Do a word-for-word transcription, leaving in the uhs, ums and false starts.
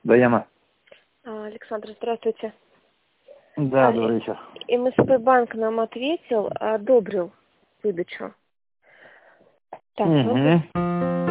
Да, Яна. Александр, здравствуйте. Да, А, добрый вечер. МСП банк нам ответил, одобрил выдачу. Так, Угу. ну,